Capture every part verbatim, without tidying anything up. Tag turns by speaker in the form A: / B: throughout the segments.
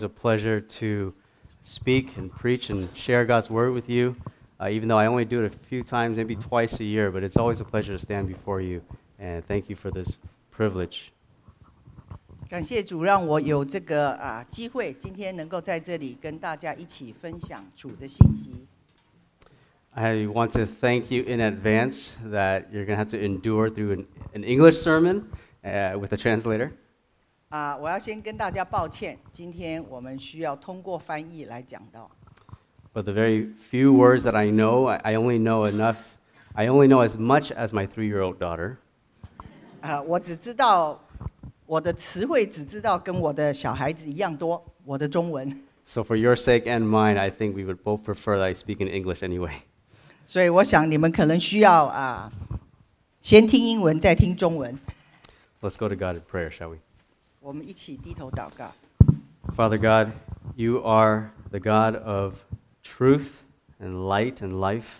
A: It's a pleasure to speak and preach and share God's word with you, uh, even though I only do it a few times, maybe twice a year, but it's always a pleasure to stand before you, and thank you for this privilege.
B: 感谢主，让我有这个啊机会，今天能够在这里跟大家一起分享主的信息。
A: I want to thank you in advance that you're going to have to endure through an, an English sermon uh, with a translator.
B: 啊，我要先跟大家抱歉，今天我们需要通过翻译来讲到。
A: But the very few words that I know, I, I only know enough, I only know as much as my three-year-old daughter.
B: 啊，我只知道我的词汇只知道跟我的小孩子一样多，我的中文。
A: So for your sake and mine, I think we would both prefer that I speak in English anyway.
B: 所以我想你们可能需要啊，先听英文再听中文。
A: Let's go to God in prayer, shall we?
B: 我们一起低头祷告。
A: Father God, you are the God of truth and light and life.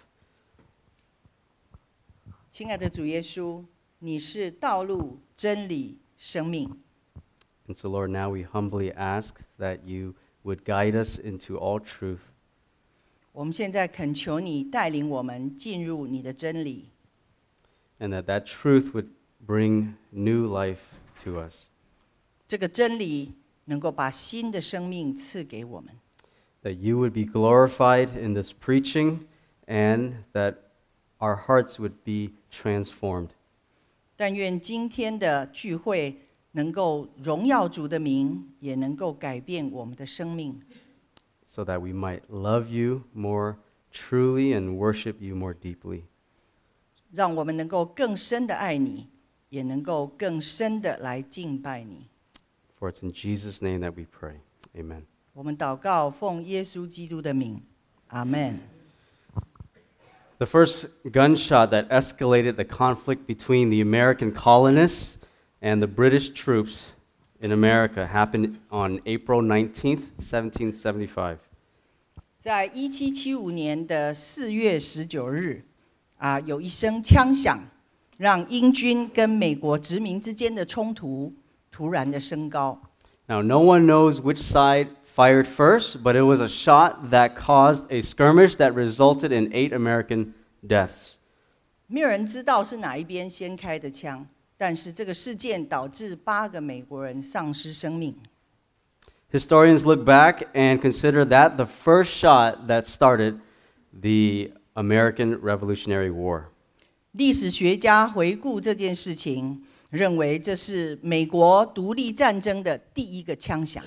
B: 亲爱的主耶稣，你是道路、真理、生命。
A: And so, Lord, now we humbly ask that you would guide us into all truth.
B: 我们现在恳求你带领我们进入你的真理，
A: And that that truth would bring new life to us.
B: 这个真理能够把新的生命赐给我们。
A: That you would be glorified in this preaching and that our hearts would be transformed.
B: 但愿今天的聚会能够荣耀主的名，也能够改变我们的生命，
A: So that we might love you more truly and worship you more deeply.
B: 让我们能够更深的爱你，也能够更深的来敬拜你。
A: For it's in Jesus' name that we pray. Amen.
B: 我们祷告，奉耶稣基督的名，阿门。
A: The first gunshot that escalated the conflict between the American colonists and the British troops in America happened on April nineteenth, seventeen seventy-five.
B: 在一七七五年的四月十九日，啊，有一声枪响，让英军跟美国殖民之间的冲突突然的升高。
A: Now, no one knows which side fired first, but it was a shot that caused a skirmish that resulted in eight American deaths.
B: 没有人知道是哪一边先开的枪，但是这个事件导致八个美国人丧失生命。
A: Historians look back and consider that the first shot that started the American Revolutionary War.
B: 历史学家回顾这件事情，认为这是美国独立战争的第一个枪响。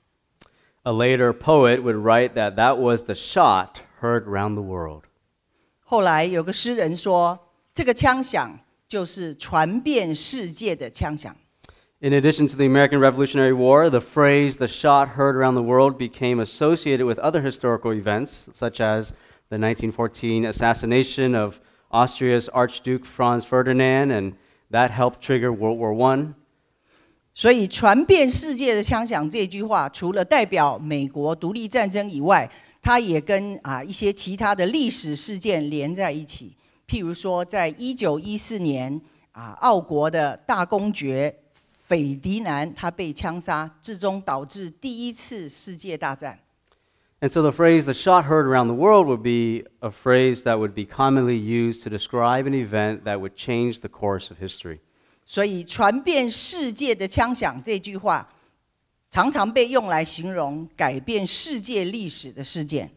A: A later poet would write that that was the shot heard around the world.
B: 后来有个诗人说，这个枪响就是传遍世界的枪响。
A: In addition to the American Revolutionary War, the phrase "the shot heard around the world" became associated with other historical events, such as the nineteen fourteen assassination of Austria's Archduke Franz Ferdinand, and that helped trigger World War One.
B: 所以传遍世界的枪响这句话，除了代表美国独立战争以外，它也跟啊一些其他的历史事件连在一起。譬如说，在一九一四年啊，奥国的大公爵斐迪南他被枪杀，最终导致第一次世界大战。
A: And so the phrase "the shot heard around the world" would be a phrase that would be commonly used to describe an event that would change the course of history.
B: 所以传遍世界的枪响这句话，常常被用来形容改变世界历史的事件。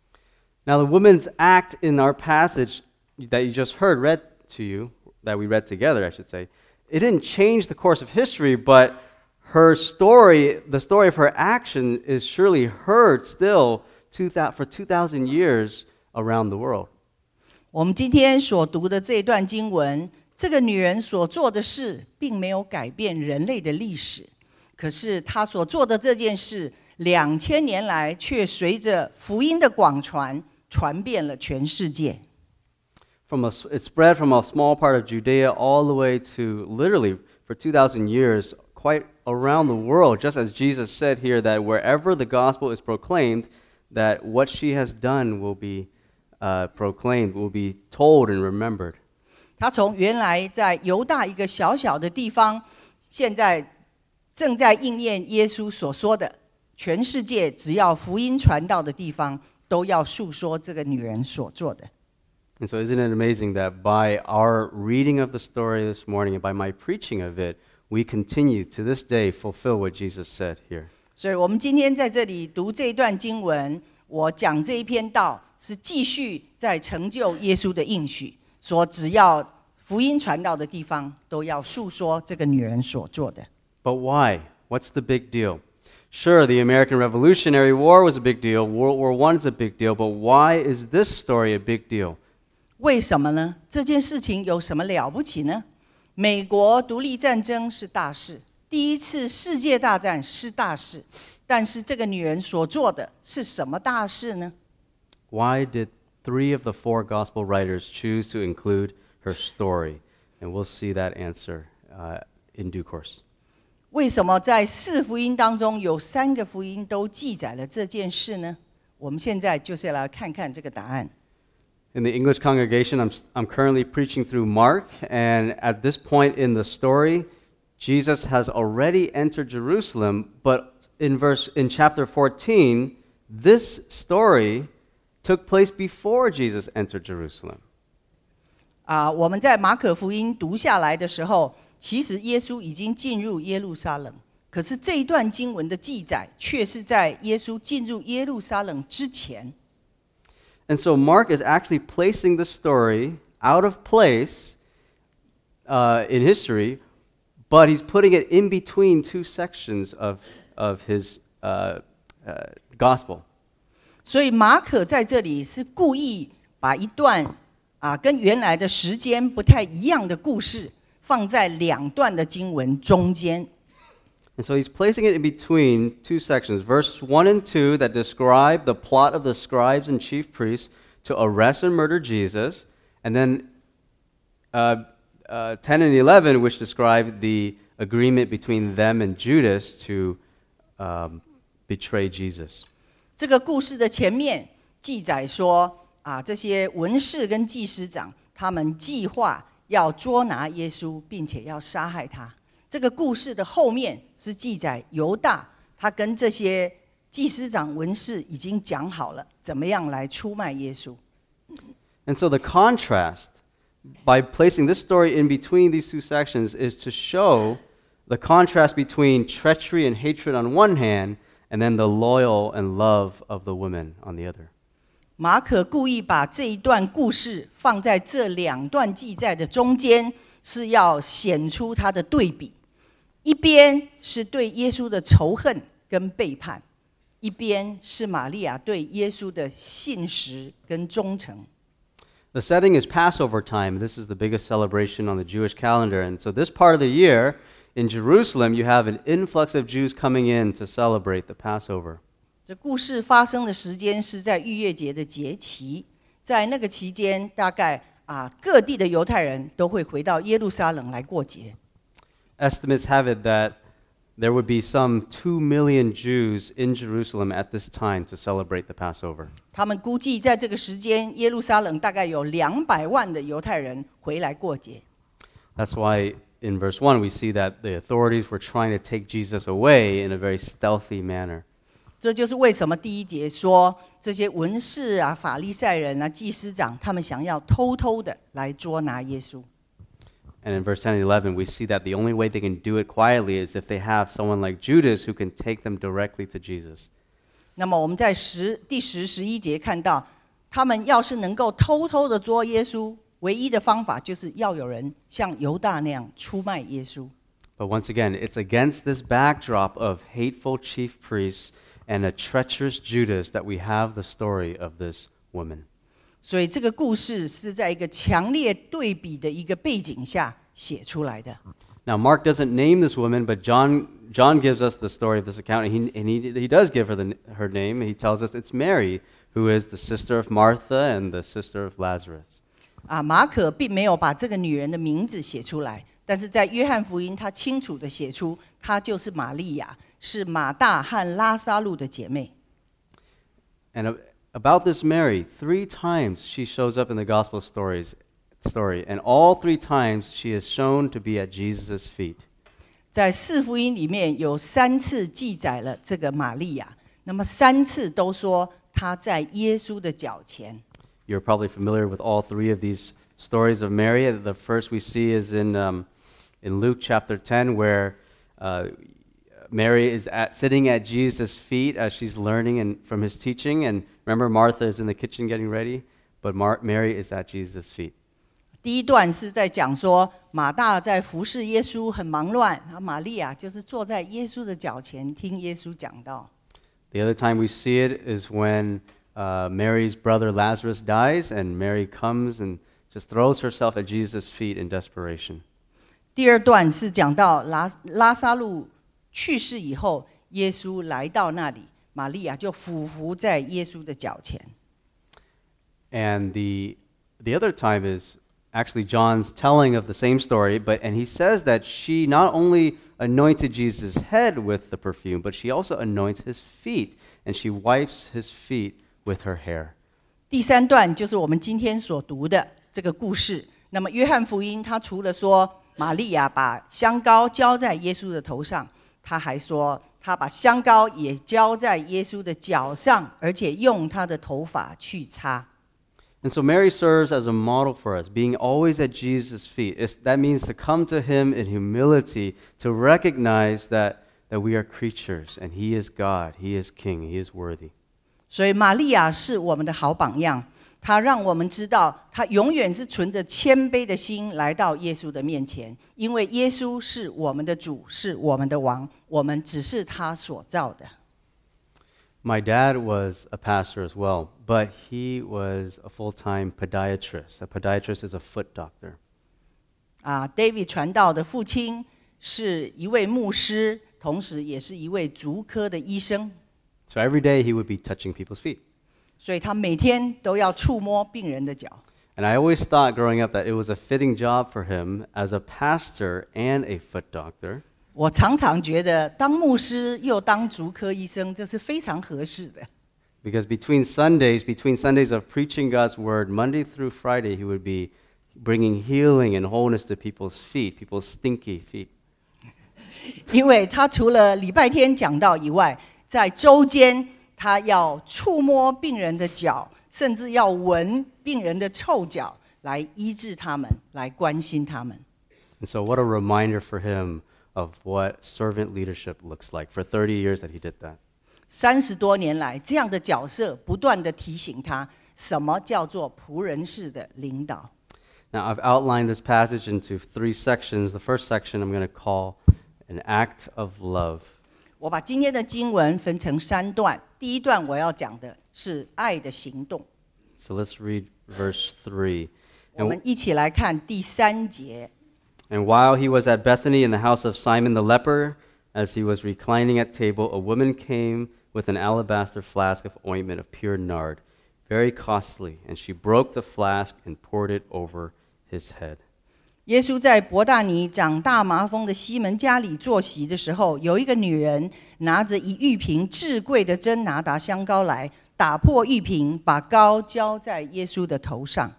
A: Now, the woman's act in our passage that you just heard read to you, that we read together, I should say, it didn't change the course of history, but her story, the story of her action, is surely heard still for two thousand years around the world.
B: 我们今天所读的这一段经文，这个女人所做的事，并没有改变人类的历史，可是她所做的这件事，两千年来却随着福音的广传，传遍了全世界。
A: From a, it spread from a small part of Judea all the way to literally for two thousand years, quite around the world, just as Jesus said here that wherever the gospel is proclaimed, that what she has done will be uh, proclaimed, will be told and remembered.
B: 她从原来在犹大一个小小的地方，现在正在应验耶稣所说的， 全世界只要福音传到的地方，都要述说这个女人所做的。
A: And so isn't it amazing that by our reading of the story this morning and by my preaching of it, we continue to this day fulfill what Jesus said here.
B: 所以我们今天在这里读这一段经文，我讲这一篇道是继续在成就耶稣的应许，说只要福音传到的地方，都要述说这个女人所做的。
A: But why? What's the big deal? Sure, the American Revolutionary War was a big deal. World War One is a big deal. But why is this story a big deal?
B: 为什么呢？这件事情有什么了不起呢？美国独立战争是大事，第一次世界大战是大事，但是这个女人所做的是什么大事呢？
A: Why did three of the four gospel writers choose to include her story? And we'll see that answer uh, in due course.
B: 为什么在四福音当中有三个福音都记载了这件事呢？我们现在就是来看看这个答案。
A: In the English congregation, I'm, I'm currently preaching through Mark, and at this point in the story, Jesus has already entered Jerusalem, but in verse in chapter fourteen, this story took place before Jesus entered Jerusalem.
B: 啊，我们在马可福音读下来的时候，其实耶稣已经进入耶路撒冷，可是这一段经文的记载却是在耶稣进入耶路撒冷之前。
A: And so Mark is actually placing the story out of place uh, in history, but he's putting it in between two sections of, of his uh, uh, gospel.
B: 所以马可在这里是故意把一段啊跟原来的时间不太一样的故事放在两段的经文中间。
A: And so he's placing it in between two sections, verse one and two that describe the plot of the scribes and chief priests to arrest and murder Jesus, and then uh, uh, ten and eleven, which describe the agreement between them and Judas to um, betray Jesus.
B: 这个故事的前面记载说，啊，这些文士跟祭司长他们计划要捉拿耶稣，并且要杀害他。这个故事的后面是记载犹大，他跟这些祭司长、文士已经讲好了，怎么样来出卖耶稣。
A: And so the contrast, by placing this story in between these two sections, is to show the contrast between treachery and hatred on one hand, and then the loyal and love of the women on the other.
B: 马可故意把这一段故事放在这两段记载的中间，是要显出它的对比。一边是对耶稣的仇恨跟背叛，一边是玛利亚对耶稣的信实跟忠诚。
A: The setting is Passover time. This is the biggest celebration on the Jewish calendar. And so this part of the year, in Jerusalem, you have an influx of Jews coming in to celebrate the Passover.
B: 这故事发生的时间是在逾越节的节期，在那个期间，大概啊各地的犹太人都会回到耶路撒冷来过节。
A: Estimates have it that there would be some two million Jews in Jerusalem at this time to celebrate the Passover.
B: 他们估计在这个时间，耶路撒冷大概有两百万的犹太人回来过节。
A: That's why in verse one we see that the authorities were trying to take Jesus away in a very stealthy manner.
B: 这就是为什么第一节说这些文士啊、法利赛人啊、祭司长，他们想要偷偷的来捉拿耶稣。
A: And in verse ten and eleven, we see that the only way they can do it quietly is if they have someone like Judas who can take them directly to Jesus.
B: 那么我们在十第十、十一节看到，他们要是能够偷偷的捉耶稣，唯一的方法就是要有人像犹大那样出卖耶稣。
A: But once again, it's against this backdrop of hateful chief priests and a treacherous Judas that we have the story of this woman.
B: 所以这个故事是在一个强烈对比的一个背景下写出来的。
A: Now, Mark doesn't name this woman, but John John gives us the story of this account, and he and he, he does give her the, her name. He tells us it's Mary, who is the sister of Martha and the sister of Lazarus.
B: 啊，马可并没有把这个女人的名字写出来，但是在约翰福音，他清楚的写出，她就是玛利亚，是马大和拉撒路的姐妹。
A: And about this Mary, three times she shows up in the gospel stories, story, and all three times she is shown to be at Jesus' feet.
B: 在四福音里面有三次记载了这个玛利亚，那么三次都说她在耶稣的脚前。
A: You're probably familiar with all three of these stories of Mary. The first we see is in um, in Luke chapter ten, where uh, Mary is at, sitting at Jesus' feet as she's learning and, from his teaching. And remember, Martha is in the kitchen getting ready, but Mar- Mary is at Jesus' feet.
B: 第一段是在讲说马大在服侍耶稣很忙乱，然后玛利亚就是坐在耶稣的脚前听耶稣讲道。
A: The other time we see it is when uh, Mary's brother Lazarus dies, and Mary comes and just throws herself at Jesus' feet in desperation.
B: 第二段是讲到拉拉撒路去世以后，耶稣来到那里，玛利亚就俯伏在耶稣的脚前。
A: And the the other time is actually John's telling of the same story, but and he says that she not only anointed Jesus' head with the perfume, but she also anoints his feet, and she wipes his feet with her hair.
B: 第三段就是我们今天所读的这个故事。那么约翰福音他除了说玛利亚把香膏浇在耶稣的头上，他还说他把香膏也浇在耶稣的脚上，而且用他的头发去擦。
A: And so Mary serves as a model for us, being always at Jesus' feet. It's, that means to come to him in humility, to recognize that, that we are creatures, and he is God, he is King, he is worthy.
B: 所以玛利亚是我们的好榜样，她让我们知道，她永远是存着谦卑的心来到耶稣的面前，因为耶稣是我们的主，是我们的王，我们只是他所造的。
A: My dad was a pastor as well, but he was a full-time podiatrist. A podiatrist is a foot doctor.
B: 啊 ，David 传道的父亲是一位牧师，同时也是一位足科的医生。
A: So every day he would be touching people's feet.
B: 所以他每天都要触摸病人的脚。
A: And I always thought growing up that it was a fitting job for him as a pastor and a foot doctor.
B: 我常常觉得当牧师又当足科医生，这是非常合适的。
A: Because between Sundays, between Sundays of preaching God's word, Monday through Friday, he would be bringing healing and wholeness to people's feet, people's stinky feet.
B: 因为他除了礼拜天讲道以外，在周间他要触摸病人的脚，甚至要闻病人的臭脚，来医治他们，来关心他们。
A: And so what a reminder for him of what servant leadership looks like. For thirty years that he did that.
B: 三十多年来，这样的角色不断地提醒他，什么叫做仆人式的领导。
A: Now, I've outlined this passage into three sections. The first section I'm going to call an act of love.
B: 我把今天的经文分成三段，第一段我要讲的是爱的行动。
A: So let's read verse three.
B: 我们一起来看第三节。
A: And while he was at Bethany in the house of Simon the leper, as he was reclining at table, a woman came with an alabaster flask of ointment of pure nard, very costly, and she broke the flask and poured it over his head.
B: 耶稣在伯大尼长大麻风的西门家里坐席的时候，有一个女人拿着一玉瓶至贵的真拿达香膏来，打破玉瓶，把膏浇在耶稣的头上。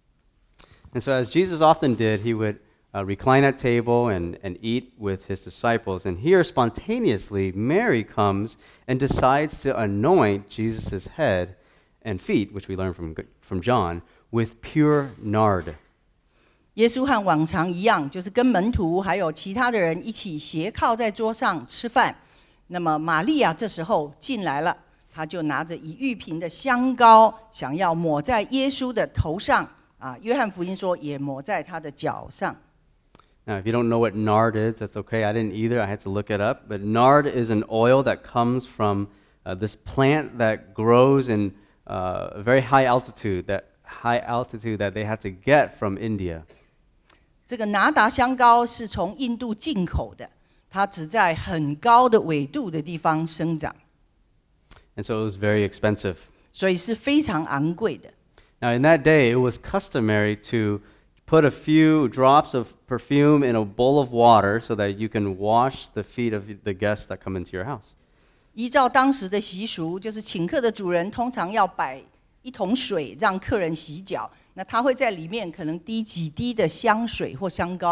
A: And so as Jesus often did, he would uh, recline at table and, and eat with his disciples. And here, spontaneously, Mary comes and decides to anoint Jesus' head and feet, which we learn from, from John, with pure nard.
B: 耶稣和往常一样，就是跟门徒还有其他的人一起斜靠在桌上吃饭。那么玛利亚这时候进来了，她就拿着一玉瓶的香膏，想要抹在耶稣的头上。啊，约翰福音说也抹在他的脚上。
A: Now, if you don't know what nard is, that's okay. I didn't either. I had to look it up. But nard is an oil that comes from uh, this plant that grows in uh, a very high altitude, that high altitude that they had to get from India.
B: 这个拿达香膏是从印度进口的，它只在很高的纬度的地方生长，
A: And so it was very expensive.
B: 所以是非常昂贵的。
A: Now, in that day, it was customary to put a few drops of perfume in a bowl of water so that you can wash the feet of the guests that come into your house.
B: 依照当时的习俗，就是请客的主人通常要摆一桶水让客人洗脚，那他会在里面可能滴几滴的香水或香膏。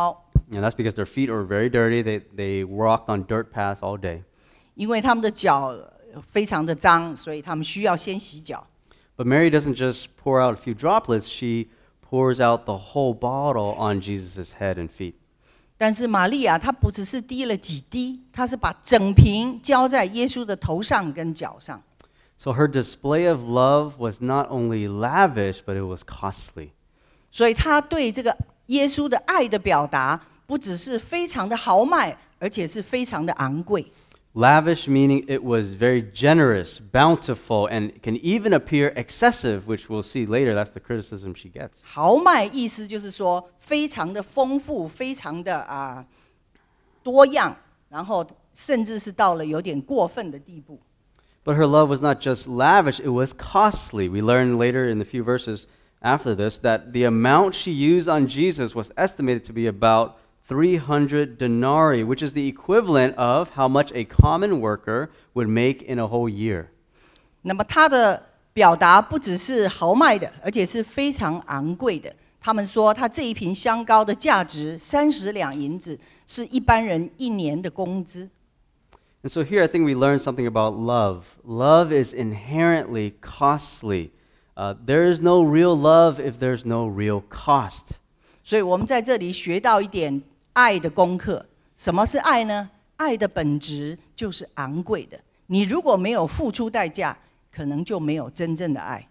A: And that's because their feet were very dirty. They, they walked on dirt paths all day.
B: 因为他们的脚非常的脏，所以他们需要先洗脚。
A: But Mary doesn't just pour out a few droplets. She pours out the whole bottle on Jesus' head and feet.
B: 但是玛利亚她不只是滴了几滴，她是把整瓶浇在耶稣的头上跟脚上。
A: So her display of love was not only lavish, but it was costly.
B: 所以她对这个耶稣的爱的表达，不只是非常的豪迈，而且是非常的昂贵。
A: Lavish meaning it was very generous, bountiful, and can even appear excessive, which we'll see later. That's the criticism she gets.
B: 豪迈意思就是说非常的丰富，非常的啊、呃、多样，然后甚至是到了有点过分的地步。
A: But her love was not just lavish, it was costly. We learn later in the few verses after this that the amount she used on Jesus was estimated to be about three hundred denarii, which is the equivalent of how much a common worker would make in a whole year.
B: 那么她的表达不只是豪迈的，而且是非常昂贵的。他们说，她这一瓶香膏的价值三十两银子，是一般人一年的工资。
A: And so here I think we learn something about love. Love is inherently costly. Uh, there is no real love if there's no real cost.
B: 所以我们在这里学到一点爱的功课。什么是爱呢？爱的本质就是昂贵的。你如果没有付出代价，可能就没有真正的爱。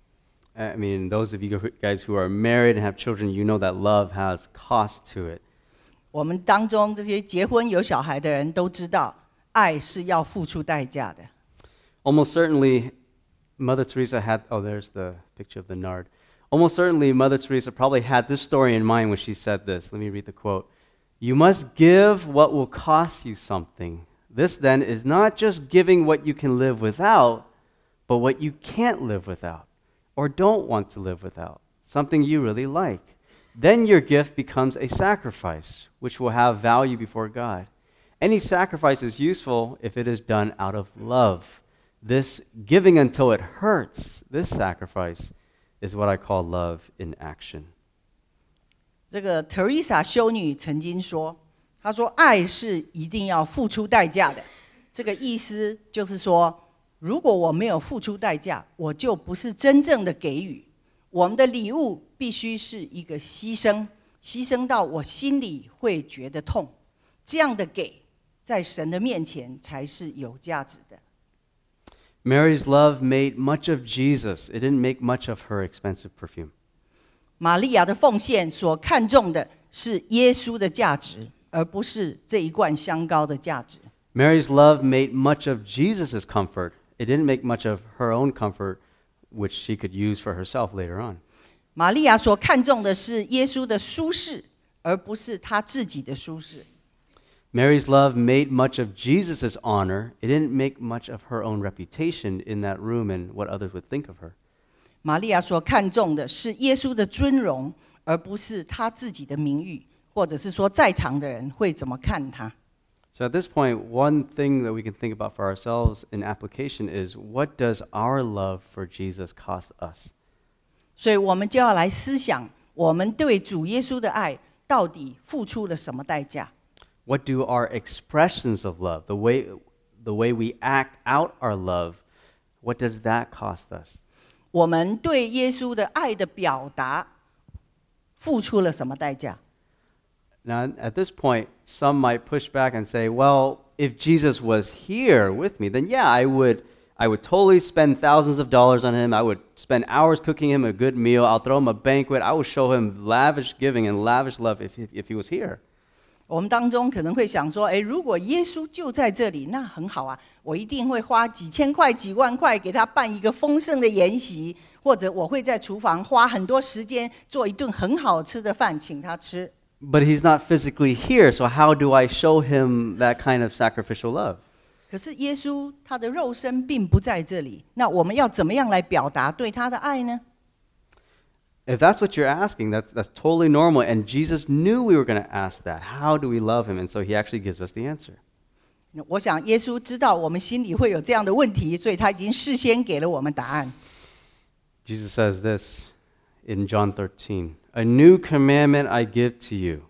A: I mean, those of you guys who are married and have children, you know that love has cost to it.
B: 我们当中这些结婚有小孩的人都知道，爱是要付出代价的。
A: Almost certainly, Mother Teresa had, oh, there's the picture of the nard. Almost certainly, Mother Teresa probably had this story in mind when she said this. Let me read the quote. You must give what will cost you something. This, then, is not just giving what you can live without, but what you can't live without, or don't want to live without, something you really like. Then your gift becomes a sacrifice, which will have value before God. Any sacrifice is useful if it is done out of love. This giving until it hurts, this sacrifice, is what I call love in action.
B: 这个 Teresa 修女曾经说，她说爱是一定要付出代价的。这个意思就是说，如果我没有付出代价，我就不是真正的给予。我们的礼物必须是一个牺牲，牺牲到我心里会觉得痛。这样的给，在神的面前才是有价值的。
A: Mary's love made much of Jesus. It didn't make much of her expensive perfume.
B: 玛利亚的奉献所看重的是耶稣的价值，而不是这一罐香膏的价值。
A: Mary's love made much of Jesus' comfort. It didn't make much of her own comfort, which she could use for herself later on.
B: 玛利亚所看重的是耶稣的舒适，而不是她自己的舒适。
A: Mary's love made much of Jesus' honor. It didn't make much of her own reputation in that room and what others would think of her.
B: 玛利亚所看重的是耶稣的尊荣，而不是她自己的名誉，或者是说在场的人会怎么看她。
A: So at this point, one thing that we can think about for ourselves in application is, what does our love for Jesus cost us?
B: 所以我们就要来思想，我们对主耶稣的爱到底付出了什么代价？
A: What do our expressions of love, the way, the way we act out our love, what does that cost us?
B: 我们对耶稣的爱的表达付出了什么代价？
A: Now, at this point, some might push back and say, well, if Jesus was here with me, then yeah, I would, I would totally spend thousands of dollars on him. I would spend hours cooking him a good meal. I'll throw him a banquet. I would show him lavish giving and lavish love if, if, if he was here.
B: 我们当中可能会想说，哎，如果耶稣就在这里，那很好啊，我一定会花几千块、几万块给他办一个丰盛的筵席，或者我会在厨房花很多时间做一顿很好吃的饭，请他吃。
A: But he's not physically here, so how do I show him that kind of sacrificial love?
B: 可是耶稣他的肉身并不在这里，那我们要怎么样来表达对他的爱呢？
A: If that's what you're asking, that's, that's totally normal. And Jesus knew we were going to ask that. How do we love him? And so he actually gives us the answer.
B: 我想耶稣知道我们心里会有这样的问题，所以他已经事先给了我们答案。
A: Jesus says this in John thirteen, "A new commandment I give to you,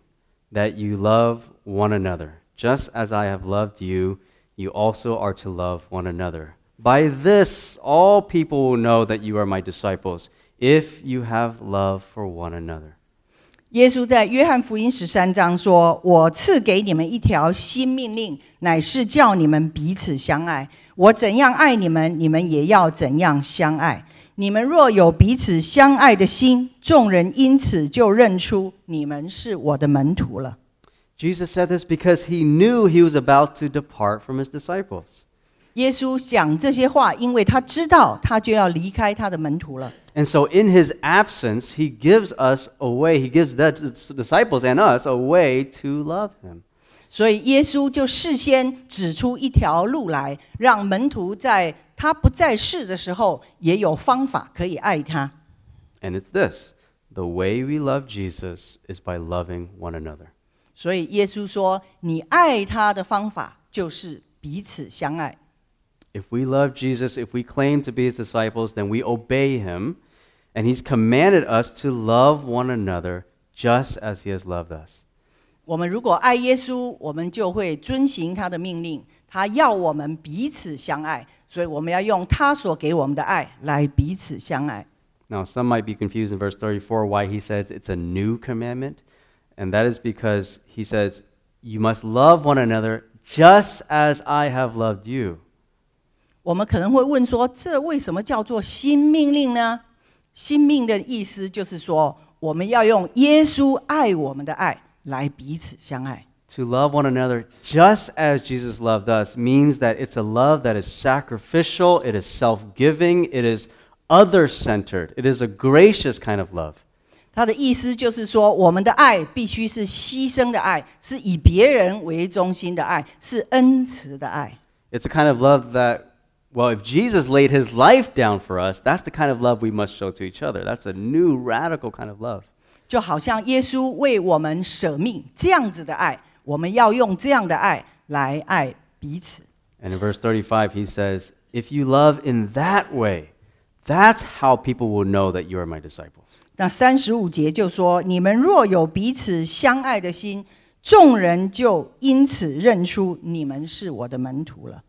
A: that you love one another. Just as I have loved you, you also are to love one another. By this, all people will know that you are my disciples, if you have love for one another.
B: 耶稣在约翰福音十三章说：“我赐给你们一条新命令，乃是叫你们彼此相爱。我怎样爱你们，你们也要怎样相爱。你们若有彼此相爱的心，众人因此就认出你们是我的门徒了。”
A: Jesus said this because he knew he was about to depart from his disciples.
B: 耶稣讲这些话，因为他知道他就要离开他的门徒了。
A: And so in his absence, he gives us a way, he gives the disciples and us a way to love him.
B: 所以耶稣就事先指出一条路来，让门徒在他不在世的时候，也有方法可以爱他。
A: And it's this: the way we love Jesus is by loving one another.
B: 所以耶稣说：“你爱他的方法就是彼此相爱。”
A: If we love Jesus, if we claim to be his disciples, then we obey him, and he's commanded us to love one another just as he has loved us.
B: 我们如果爱耶稣，我们就会遵行他的命令。他要我们彼此相爱，所以我们要用他所给我们的爱来彼此相爱。
A: Now, some might be confused in verse thirty-four why he says it's a new commandment, and that is because he says, you must love one another just as I have loved you.
B: 我们可能会问说，这为什么叫做新命令呢？新命的意思就是说，我们要用耶稣爱我们的爱来彼此相爱。
A: To love one another just as Jesus loved us means that it's a love that is sacrificial, it is self-giving, it is other-centered, it is a gracious kind of love.
B: 他的意思就是说，我们的爱必须是牺牲的爱，是以别人为中心的爱，是恩慈的爱。
A: It's a kind of love that, well, if Jesus laid his life down for us, that's the kind of love we must show to each other. That's a new, radical kind of love.
B: 就好像耶稣为我们舍命这样子的爱，我们要用这样的爱来爱彼此。
A: And in verse thirty-five, he says, if you love in that way, that's how people will know that you are my disciples.
B: 那三十五节就说：“你们若有彼此相爱的心，众人就因此认出你们是我的门徒了。”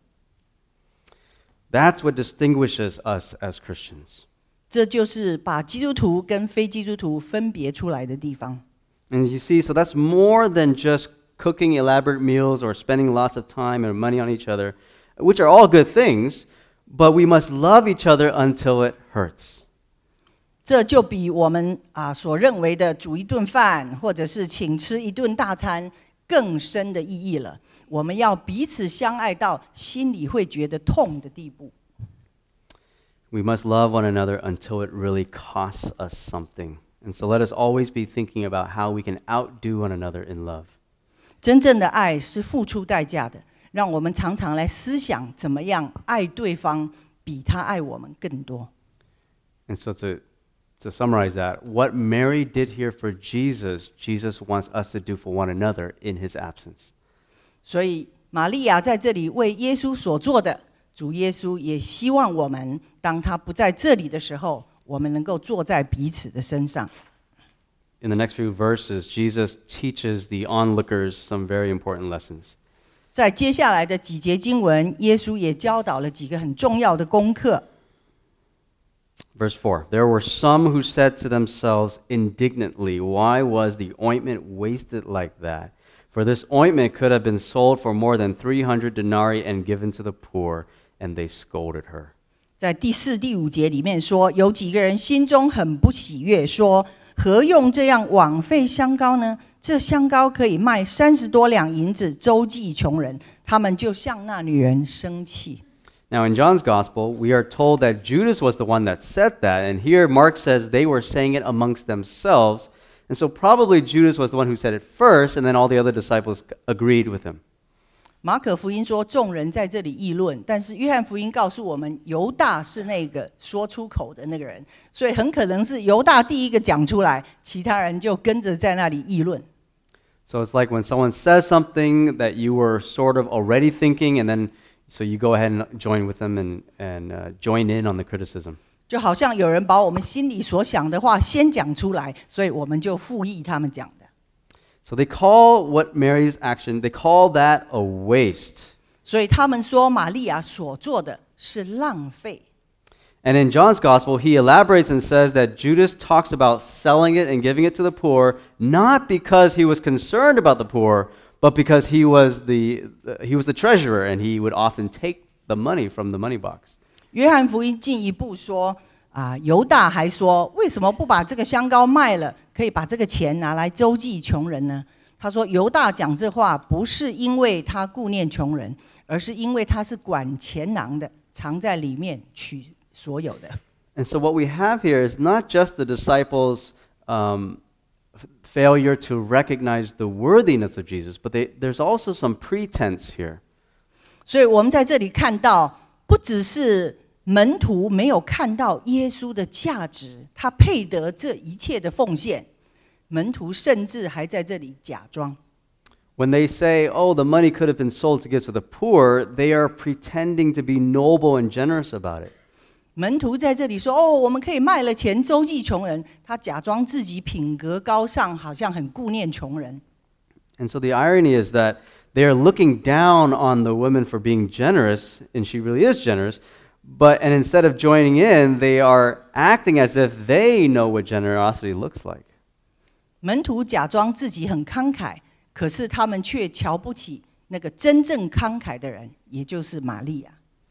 A: That's what distinguishes us as Christians.
B: 这就是把基督徒跟非基督徒分别出来的地方。
A: And you see, so that's more than just cooking elaborate meals or spending lots of time and money on each other, which are all good things, but we must love each other until it hurts.
B: 这就比我们啊所认为的煮一顿饭，或者是请吃一顿大餐更深的意义了。我们要彼此相爱到心里会觉得痛的地步。
A: We must love one another until it really costs us something. And so let us always be thinking about how we can outdo one another in love.
B: 真正的爱是付出代价的，让我们常常来思想怎么样爱对方比他爱我们更多。
A: And so to, to summarize that, what Mary did here for Jesus, Jesus wants us to do for one another in his absence.
B: 所以玛利亚在这里为耶稣所做的，主耶稣也希望我们，当他不在这里的时候，我们能够坐在彼此的身上。
A: In the next few verses, Jesus teaches the onlookers some very important lessons.
B: 在接下来的几节经文，耶稣也教导了几个很重要的功课。
A: Verse four, there were some who said to themselves indignantly, why was the ointment wasted like that? For this ointment could have been sold for more than three hundred denarii and given to the poor, and they scolded her.
B: 在第四、第五节里面说，有几个人心中很不喜悦，说：“何用这样枉费香膏呢？这香膏可以卖三十多两银子，周济穷人。”他们就向那女人生气。
A: Now, in John's Gospel, we are told that Judas was the one that said that, and here Mark says they were saying it amongst themselves, and so probably Judas was the one who said it first, and then all the other disciples agreed with him.
B: 马可福音说众人在这里议论，但是约翰福音告诉我们，犹大是那个说出口的那个人，所以很可能是犹大第一个讲出来，其他人就跟着在那里议论。
A: So it's like when someone says something that you were sort of already thinking, and then so you go ahead and join with them and, and uh, join in on the criticism.
B: 就好像有人把我们心里所想的话先讲出来，所以我们就附议他们讲的。
A: So they call what Mary's action, they call that a waste.
B: 所以他们说玛利亚所做的是浪费。
A: And in John's gospel, he elaborates and says that Judas talks about selling it and giving it to the poor, not because he was concerned about the poor, but because he was the, he was the treasurer and he would often take the money from the money box.
B: 约翰福音进一步说，啊，犹大还说，为什么不把这个香膏卖了，可以把这个钱拿来周济穷人呢？他说，犹大讲这话不是因为他顾念穷人，而是因为他是管钱囊的，藏在里面取所有的。
A: And so what we have here is not just the disciples' um, failure to recognize the worthiness of Jesus, but they, there's also some pretense here.
B: 所以我们在这里看到，不只是门徒没有看到耶稣的价值，他配得这一切的奉献，门徒甚至还在这里假装。
A: When they say, oh, the money could have been sold to give to the poor, they are pretending to be noble and generous about it.
B: 门徒在这里说：“哦，我们可以卖了钱周济穷人。”他假装自己品格高尚，好像很顾念穷人。
A: And so the irony is that they are looking down on the woman for being generous, and she really is generous. But and instead of joining in, they are acting as if they know what generosity looks like.
B: 门徒假装自己很慷慨，可是他们却瞧不起那个真正慷慨的人，也就是玛利亚。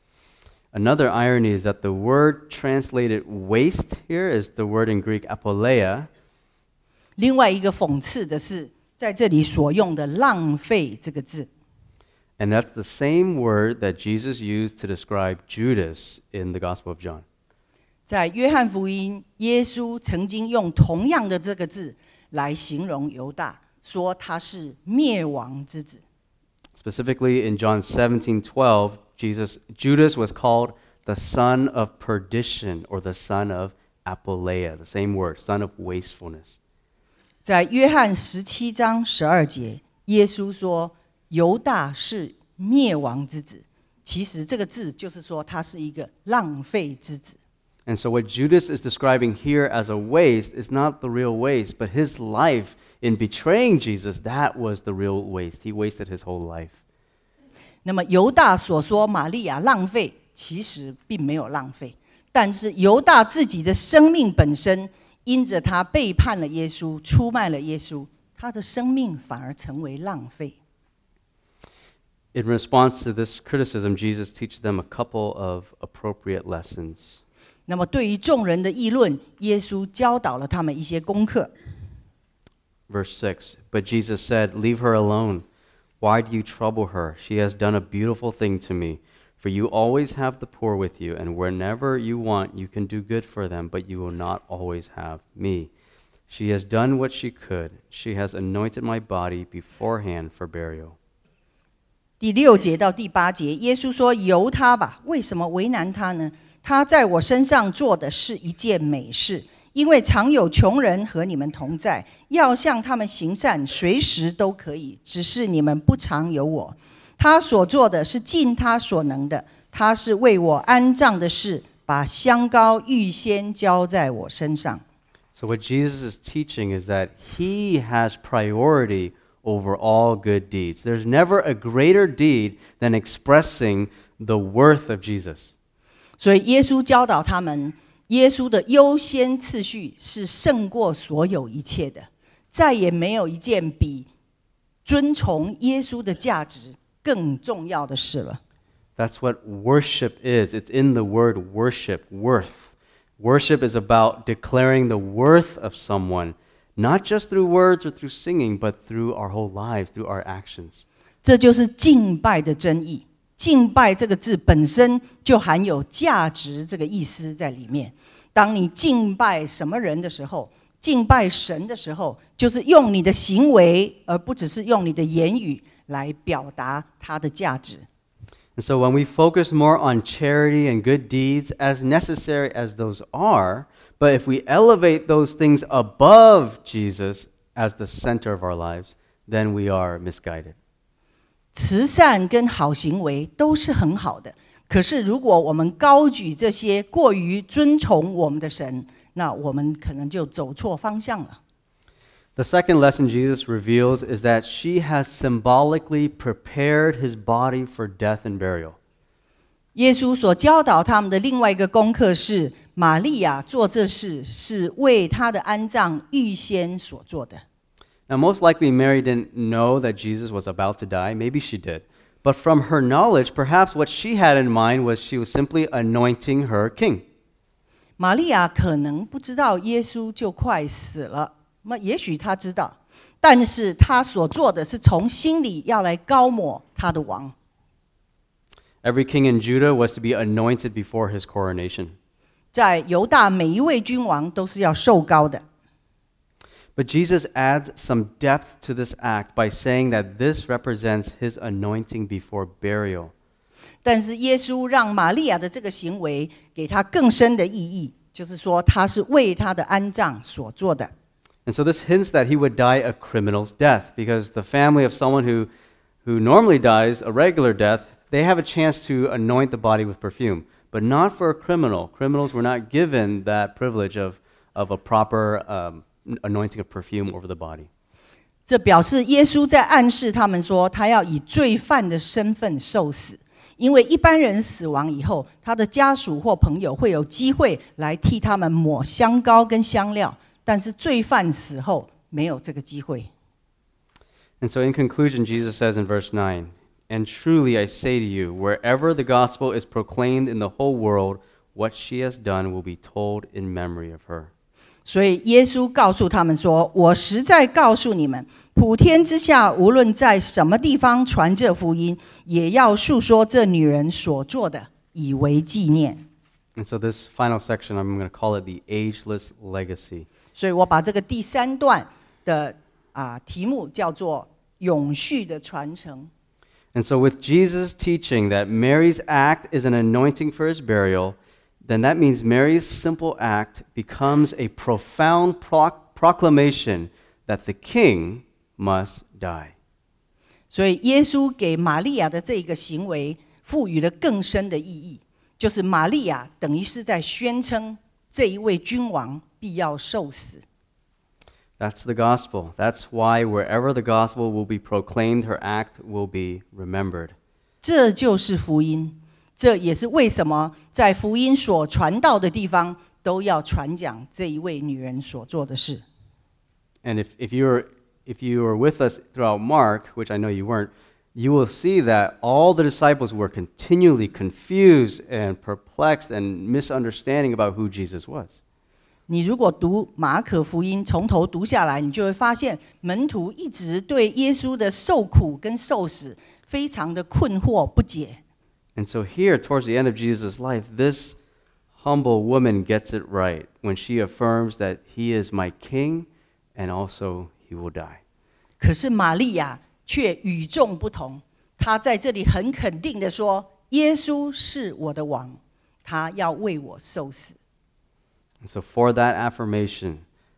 A: Another irony is that the word translated waste here is the word in Greek apoleia.
B: 另外一个讽刺的是，在这里所用的浪费这个字。
A: And that's the same word that Jesus used to describe Judas in the Gospel of John.
B: 在约翰福音，耶稣曾经用同样的这个字来形容犹大，说他是灭亡之子。
A: Specifically in John seventeen twelve, Jesus, Judas was called the son of perdition or the son of apoleia, the same word, son of wastefulness.
B: 在约翰十七章十二节，耶稣说犹大是灭亡之子。其实这个字就是说他是一个浪费之子。
A: And so what Judas is describing here as a waste is not the real waste, but his life in betraying Jesus, that was the real waste. He wasted his whole life.
B: 那么犹大所说玛利亚浪费，其实并没有浪费，但是犹大自己的生命本身，因着他背叛了耶稣，出卖了耶稣，他的生命反而成为浪费。
A: In response to this criticism, Jesus teaches them a couple of appropriate lessons.
B: 那么对于众人的议论，耶稣教导了他们一些功课。
A: Verse six, but Jesus said, leave her alone. Why do you trouble her? She has done a beautiful thing to me. For you always have the poor with you, and whenever you want, you can do good for them, but you will not always have me. She has done what she could. She has anointed my body beforehand for burial.
B: 第六节到第八节，耶稣说：“由他吧，为什么为难他呢？他在我身上做的是一件美事，因为常有穷人和你们同在，要向他们行善，随时都可以，只是你们不常有我。他所做的是尽他所能的，他是为我安葬的事，把香膏预先交在我身上。”
A: So what Jesus is teaching is that he has priority over all good deeds. There's never a greater deed than expressing the worth of Jesus.
B: 所以耶稣教导他们，耶稣的优先次序是胜过所有一切的，再也没有一件比遵从耶稣的价值更重要的事了。
A: That's what worship is. It's in the word worship, worth. Worship is about declaring the worth of someone, not just through words or through singing, but through our whole lives, through our actions.
B: 这就是敬拜的真意。敬拜这个字本身就含有价值这个意思在里面。当你敬拜什么人的时候，敬拜神的时候，就是用你的行为，而不只是用你的言语来表达它的价值。
A: And so when we focus more on charity and good deeds, as necessary as those are, but if we elevate those things above Jesus as the center of our lives, then we are misguided.
B: 慈善跟好行为都是很好的，可是如果我们高举这些过于尊崇我们的神，那我们可能就走错方向了。
A: The second lesson Jesus reveals is that she has symbolically prepared his body for death and burial.
B: 耶稣所教导他们的另外一个功课是，玛利亚做这事是为她的安葬预先所做的。
A: Now, most likely Mary didn't know that Jesus was about to die. Maybe she did. But from her knowledge, perhaps what she had in mind was she was simply anointing her king.
B: 玛利亚可能不知道耶稣就快死了，那也许她知道，但是她所做的是从心里要来高抹她的王。
A: Every king in Judah was to be anointed before his coronation.
B: 在犹大每一位君王都是要受膏的。
A: But Jesus adds some depth to this act by saying that this represents his anointing before burial.
B: 但是耶稣让玛利亚的这个行为给她更深的意义，就是说她是为她的安葬所做的。
A: And so this hints that he would die a criminal's death, because the family of someone who, who normally dies a regular death, they have a chance to anoint the body with perfume, but not for a criminal. Criminals were not given that privilege of, of a proper um, anointing of perfume over the body.
B: 这表示耶稣在暗示他们说，他要以罪犯的身份受死，因为一般人死亡以后，他的家属或朋友会有机会来替他们抹香膏跟香料，但是罪犯死后没有这个机会。
A: And so in conclusion, Jesus says in verse nine, "And truly I say to you, wherever the gospel is proclaimed in the whole world, what she has done will be told in memory of her."
B: 所以耶稣告诉他们说，我实在告诉你们，普天之下无论在什么地方传这福音，也要述说这女人所做的，以为纪念。
A: And so this final section, I'm going to call it the ageless legacy.
B: 所以我把这个第三段的啊题目叫做永续的传承。
A: And so with Jesus teaching that Mary's act is an anointing for his burial, then that means Mary's simple act becomes a profound pro- proclamation that the king must die.
B: 所以耶稣给玛利亚的这个行为赋予了更深的意义，就是玛利亚等于是在宣称这一位君王必要受死。
A: That's the gospel. That's why wherever the gospel will be proclaimed, her act will be remembered.
B: 这就是福音，这也是为什么在福音所传道的地方都要传讲这一位女人所做的事。
A: And if, if you're if you were with us throughout Mark, which I know you weren't, you will see that all the disciples were continually confused and perplexed and misunderstanding about who Jesus was.
B: 你如果读马可福音从头读下来，你就会发现门徒一直对耶稣的受苦跟受死非常的困惑不解。
A: And so here, towards the end of Jesus' life, this humble woman gets it right when she affirms that he is my king and also he will die.
B: 可是玛利亚却与众不同，她在这里很肯定的说：“耶稣是我的王，他要为我受死。”
A: And so for that affirmation,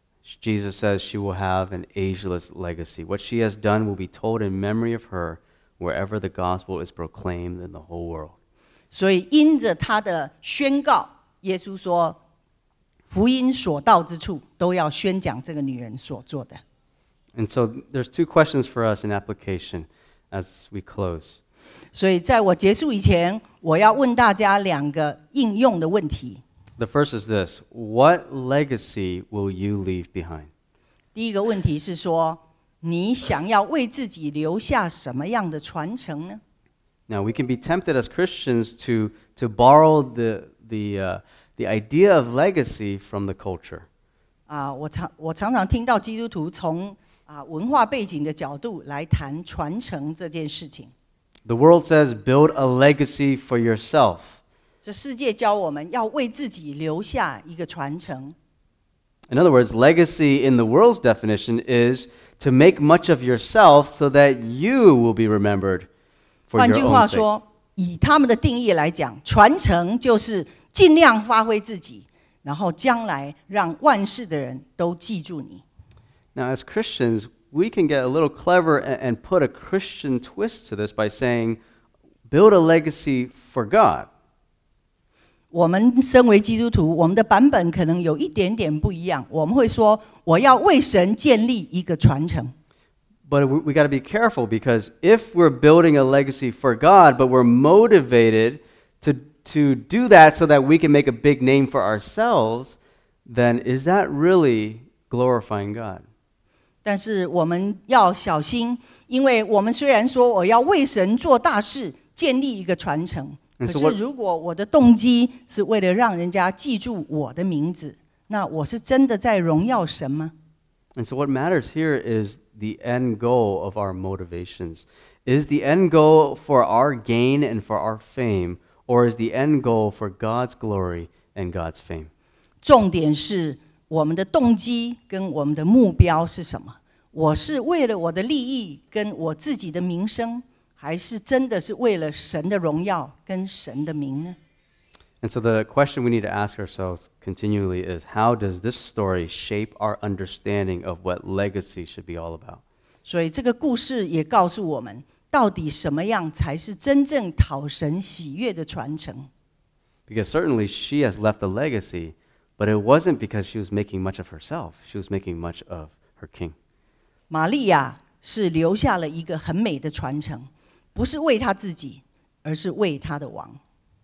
A: Jesus says she will have an ageless legacy. What she has done will be told in memory of her wherever the gospel is proclaimed in the whole world.
B: 所以因着他的宣告，耶稣说：“福音所到之处，都要宣讲这个女人所做的。”
A: And so there's two questions for us in application as we close.
B: 所以在我结束以前，我要问大家两个应用的问题。
A: The first is this: what legacy will you leave behind?
B: 第一个问题是说，你想要为自己留下什么样的传承呢？
A: Now, we can be tempted as Christians to, to borrow the, the, uh, the idea of legacy from the culture.
B: 啊，我常我常常听到基督徒从啊文化背景的角度来谈传承这件事情。
A: The world says, build a legacy for yourself.
B: 这世界教我们要为自己留下一个传承。
A: In other words, legacy in the world's definition is to make much of yourself so that you will be remembered for
B: 换
A: your
B: 句话
A: own sake.
B: 说，以他们的定义来讲，传承就是尽量发挥自己，然后将来让万世的人都记住你。
A: Now, as Christians, we can get a little clever and, and put a Christian twist to this by saying, build a legacy for God.
B: 我们身为基督徒，我们的版本可能有一点点不一样。我们会说，我要为神建立一个传承。
A: But we, we got to be careful, because if we're building a legacy for God, but we're motivated to, to do that so that we can make a big name for ourselves, then is that really glorifying God?
B: 但是我们要小心，因为我们虽然说我要为神做大事，建立一个传承，可是如果我的动机是为了让人家记住我的名字，那我是真的在荣耀神吗？
A: And so what matters here is the end goal of our motivations. Is the end goal for our gain and for our fame, or is the end goal for God's glory and God's fame?
B: 重点是我们的动机跟我们的目标是什么？我是为了我的利益跟我自己的名声，还是真的是为了神的荣耀跟神的名呢？
A: And so the question we need to ask ourselves continually is, how does this story shape our understanding of what legacy should be all about?
B: 所以这个故事也告诉我们，到底什么样才是真正讨神喜悦的传承？
A: Because certainly she has left a legacy, but it wasn't because she was making much of herself. She was making much of her king.
B: 玛利亚是留下了一个很美的传承，不是为她自己，而是为她的王。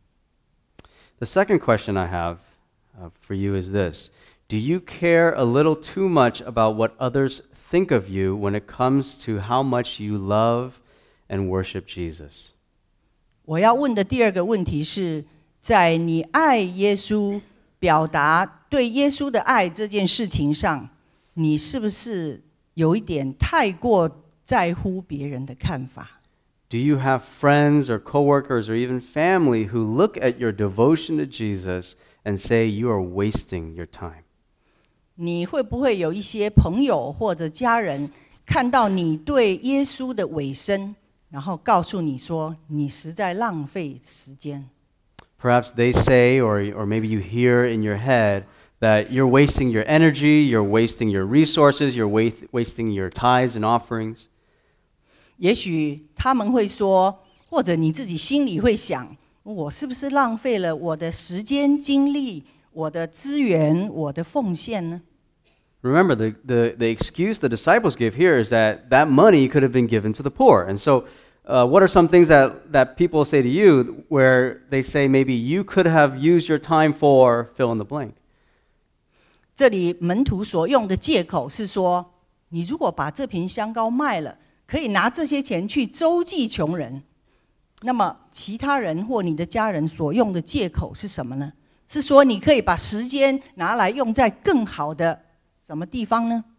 A: The second question I have uh, for you is this. Do you care a little too much about what others think of you when it comes to how much you love and worship Jesus?
B: 我要问的第二个问题是，在你爱耶稣、表达对耶稣的爱这件事情上，你是不是有一点太过在乎别人的看法？
A: Do you have friends or coworkers or even family who look at your devotion to Jesus and say you are wasting your time?
B: 你会不会有一些朋友或者家人看到你对耶稣的委身，然后告诉你说你实在浪费时间？
A: Perhaps they say, or, or maybe you hear in your head, that you're wasting your energy, you're wasting your resources, you're wa- wasting your tithes and offerings.
B: 也许他们会说，或者你自己心里会想，我是不是浪费了我的时间、精力、我的资源、我的奉献呢？
A: Remember, the, the, the excuse the disciples give here is that that money could have been given to the poor. And so, uh, what are some things that, that people say to you where they say maybe you could have used your time for fill in the blank?
B: 这里门徒所用的借口是说，你如果把这瓶香膏卖了，可以拿这些钱去周济穷人。那么其他人或你的家人所用的借口是什么呢？是说你可以把时间拿来用在更好的什么地方呢？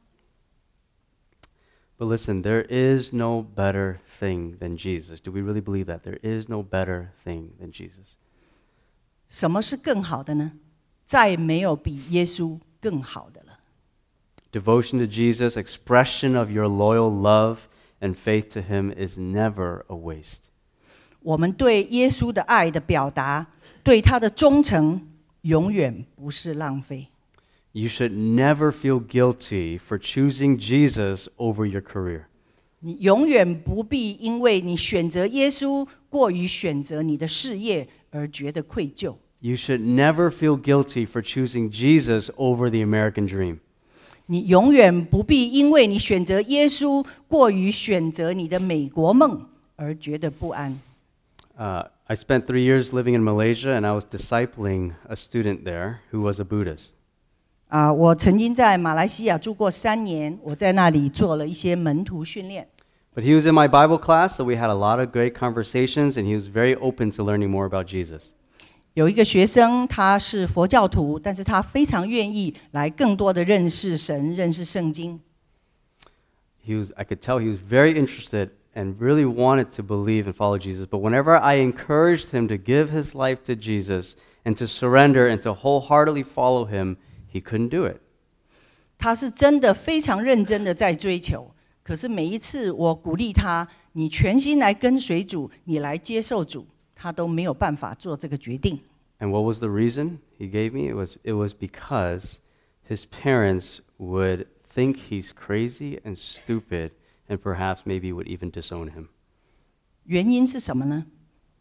A: But listen, there is no better thing than Jesus. Do we really believe that? There is no better thing than Jesus.
B: 什么是更好的呢？再没有比耶稣更好的了。
A: Devotion to Jesus, expression of your loyal love and faith to him is never a waste.
B: 我们对耶稣的爱的表达，对他的忠诚，永远不是浪费。
A: You should never feel guilty for choosing Jesus over your career.
B: 你永远不必因为你选择耶稣过于选择你的事业而觉得愧疚。
A: You should never feel guilty for choosing Jesus over the American dream.
B: 你永远不必因为你选择耶稣过于选择你的美国梦而觉得不安。
A: Uh, I spent three years living in Malaysia, and I was discipling a student there who was a Buddhist.
B: 啊，我曾经在马来西亚住过三年，我在那里做了一些门徒训练。
A: But he was in my Bible class, so we had a lot of great conversations, and he was very open to learning more about Jesus.
B: 有一个学生，他是佛教徒，但是他非常愿意来更多的认识神、认识圣经。
A: He was, I could tell he was very interested and really wanted to believe and follow Jesus. But whenever I encouraged him to give his life to Jesus and to surrender and to wholeheartedly follow him, he couldn't do it.
B: 他是真的非常认真的在追求，可是每一次我鼓励他，你全心来跟随主，你来接受主，他都没有办法做这个决定。
A: And what was the reason he gave me? It was, it was because his parents would think he's crazy and stupid and perhaps maybe would even disown him.
B: 原因是什么呢？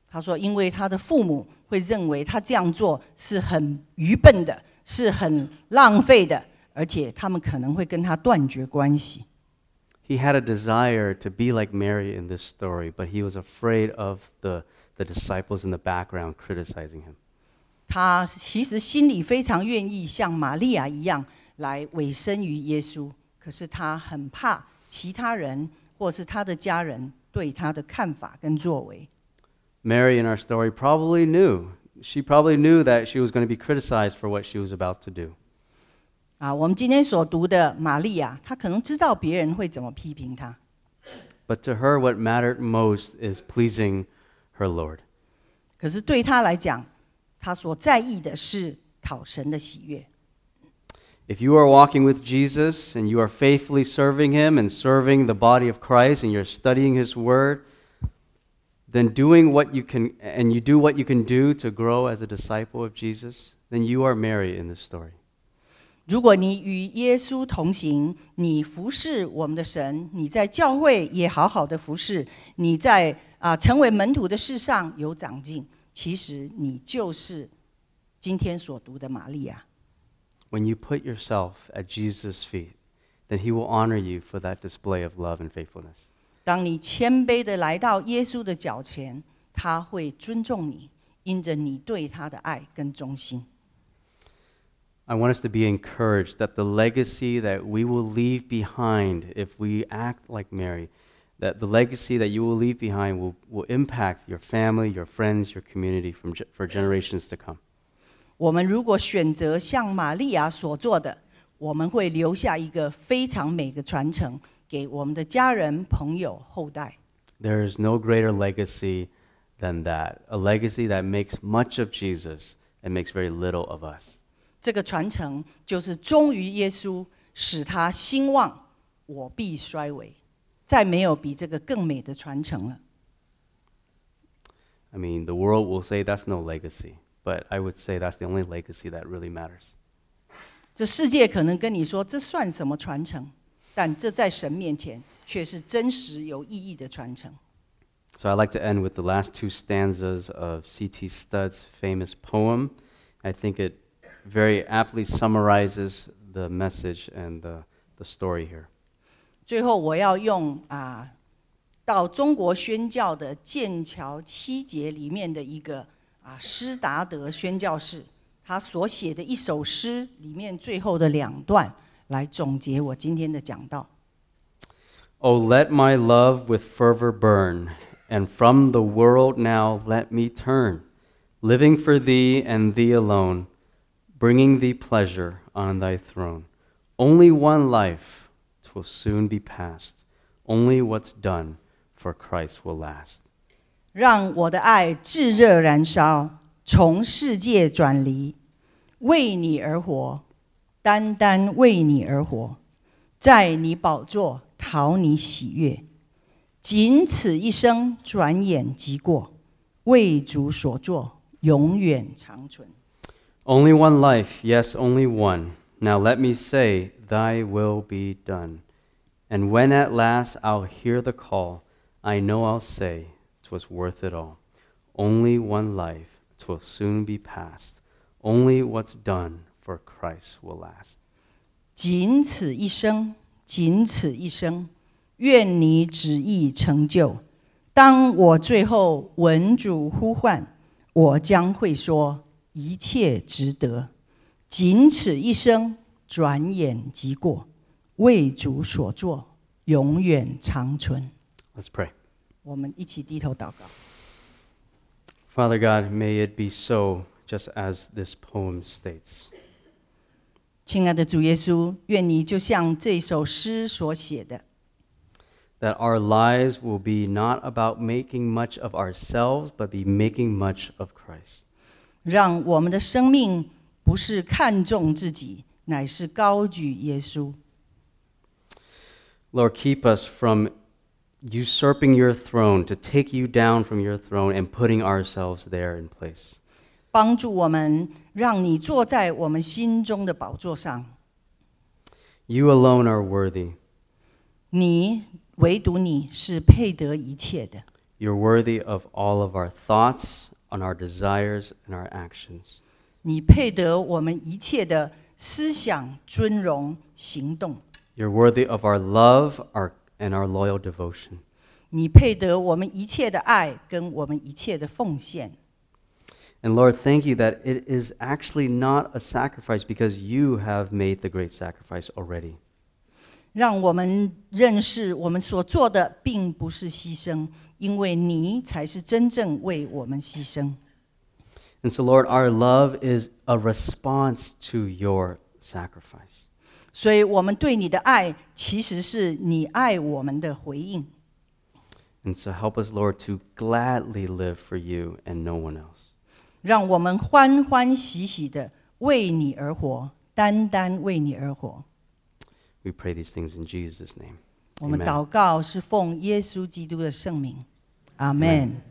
B: 他说，因为他的父母会认为他这样做是很愚笨的，是很浪费的，而且他们可能会跟他断绝关系。
A: He had a desire to be like Mary in this story, but he was afraid of the, the disciples in the background criticizing him.
B: 他其实心里非常愿意像玛利亚一样来委身于耶稣，可是他很怕其他人或是他的家人对他的看法跟作为。
A: Mary in our story probably knew. She probably knew that she was going to be criticized for what she was about to do.
B: 啊，我们今天所读的玛利亚，她可能知道别人会怎么批评她。
A: But to her, what mattered most is pleasing her Lord.
B: 可是对她来讲，她所在意的是讨神的喜悦。
A: If you are walking with Jesus and you are faithfully serving him and serving the body of Christ and you're studying his word, then doing what you can, and you do what you can do to grow as a disciple of Jesus, then you are Mary in this story.
B: 如果你与耶稣同行，你服侍我们的神，你在教会也好好的服侍，你在啊、呃、成为门徒的事上有长进，其实你就是今天所读的玛利亚。
A: When you put yourself at Jesus' feet, then he will honor you for that display of love and faithfulness.
B: 当你谦卑的来到耶稣的脚前，他会尊重你，因着你对他的爱跟忠心。
A: I want us to be encouraged that the legacy that we will leave behind if we act like Mary, that the legacy that you will leave behind will, will impact your family, your friends, your community from, for generations to come.
B: 我们如果选择像玛利亚所做的，我们会留下一个非常美的传承给我们的家人、朋友、后代。
A: There is no greater legacy than that, a legacy that makes much of Jesus and makes very little of us.
B: 这个传承就是忠于耶稣，使他兴旺，我必衰微。再没有比这个更美的传承了。
A: I mean, the world will say that's no legacy, but I would say that's the only legacy that really matters.
B: 这世界可能跟你说这算什么传承，但这在神面前却是真实有意义的传承。
A: So I'd like to end with the last two stanzas of C T Studd's famous poem. I think it very aptly summarizes the message and the, the story here.
B: 最后，我要用啊，到中国宣教的剑桥七节里面的一个啊施达德宣教士，他所写的一首诗里面最后的两段，来总结我今天的讲道。
A: Oh, let my love with fervor burn, and from the world now let me turn, living for thee and thee alone, bringing thee pleasure on thy throne. Only one life, 'twill soon be past. Only what's done for Christ will last.
B: 让我的爱炙热燃烧，从世界转离，为你而活，单单为你而活，在你宝座讨你喜悦。仅此一生，转眼即过，为主所做，永远长存。
A: Only one life, yes, only one. Now let me say, thy will be done. And when at last I'll hear the call, I know I'll say, 'twas worth it all. Only one life, 'twill soon be past. Only what's done for Christ will last.
B: 仅此一生，仅此一生，愿你旨意成就。当我最后闻主呼唤，我将会说，一切值得。仅此一生，转眼即过，为主所做，永远长存。
A: Let's pray.
B: 我们一起低头祷告。
A: Father God, may it be so, just as this poem states.
B: 亲爱的主耶稣，愿你就像这首诗所写的，
A: That our lives will be not about making much of ourselves, but be making much of Christ.
B: 让我们的生命不是看重自己，乃是高举耶稣。
A: Lord, keep us from usurping your throne, to take you down from your throne and putting ourselves there in place.
B: 帮助我们，让你坐在我们心中的宝座上。
A: You alone are worthy.
B: 你，唯独你是配得一切的。
A: You're worthy of all of our thoughts, on our desires, and our actions.
B: 你配得我们一切的思想、尊荣、行动。
A: You're worthy of our love our, and our loyal devotion.
B: 你配得我们一切的爱跟我们一切的奉献。
A: And Lord, thank you that it is actually not a sacrifice because you have made the great sacrifice already.
B: 让我们认识我们所做的并不是牺牲，因为你才是真正为我们牺牲。
A: And so, Lord, our love is a response to your sacrifice.
B: 所以我们对你的爱其实是你爱我们的回应。
A: And so help us, Lord, to gladly live for you and no one else.
B: 让我们欢欢喜喜的为你而活，单单为你而活。
A: We pray these things in Jesus' name.
B: 我们
A: Amen.
B: 祷告是奉耶稣基督的圣名，阿们。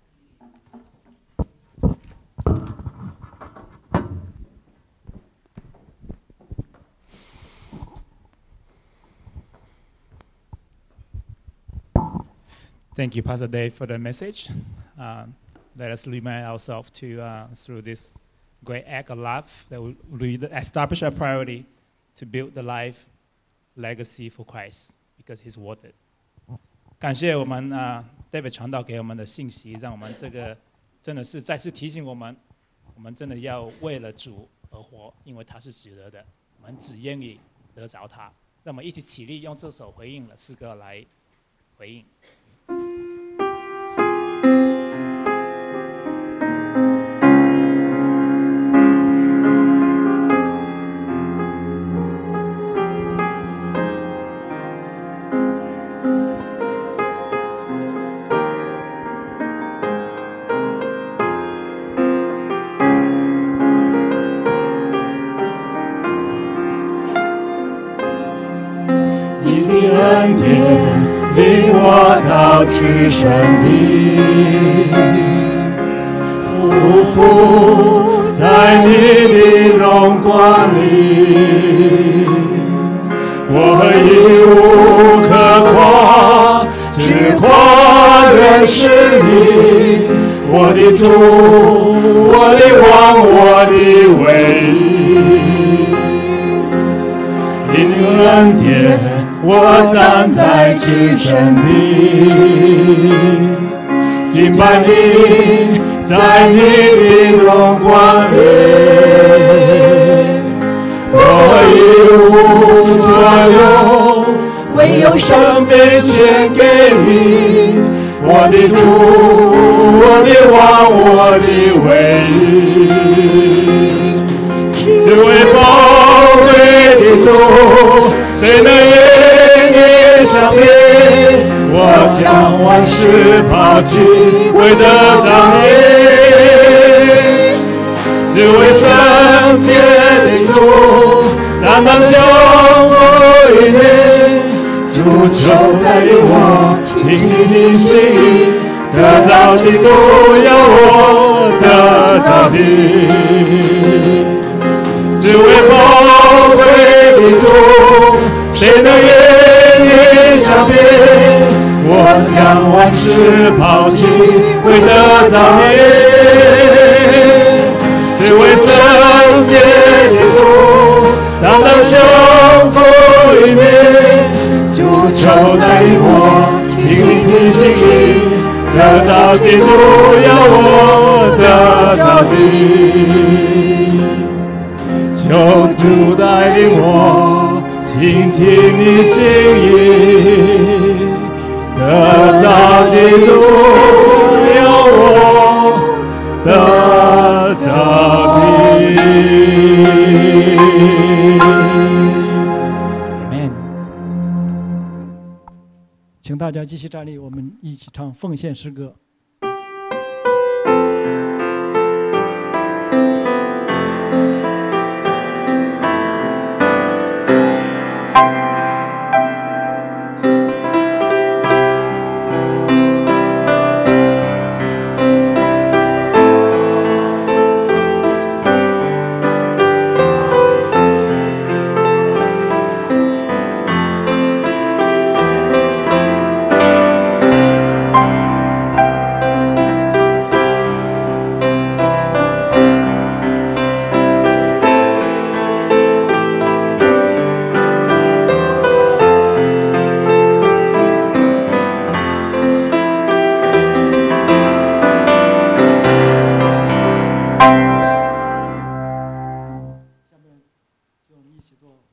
C: Thank you, Pastor Dave, for the message. Um, let us remind ourselves to, uh, through this great act of love, that we we establish our priority to build the life legacy for Christ, because He's worth it. 感谢我们啊 David 传道给我们的信息，让我们这个真的是再次提醒我们，我们真的要为了主而活，因为他是值得的，我们只愿意得着他。让我们一起起立，用这首回应的诗歌来回应。
D: 恩典领我到至圣地，匍匐在你的荣光里，我已无可夸，只夸认识你，我的主，我的王，我的唯一，因恩典。我站在至圣地，敬拜你，在你的荣光里，我一无所有，唯有生命献给你，我的主，我的王，我的唯一，这位宝贵的主，谁能与你相比？我将万事抛弃，为得着你。只为圣洁的主，单单降服于你。主求带领我，请你的心意，得着基督，要我得着你。只为宝贵的主，谁能与你相比？我将万事抛弃，为得着你。只为圣洁的主，单单降服于你。主求带领我，请你心意，得着基督，要我得着你。求主带领我，倾听你心意，得着基督，要我得着你。
E: Amen。请大家继续站立，我们一起唱奉献诗歌。 一起做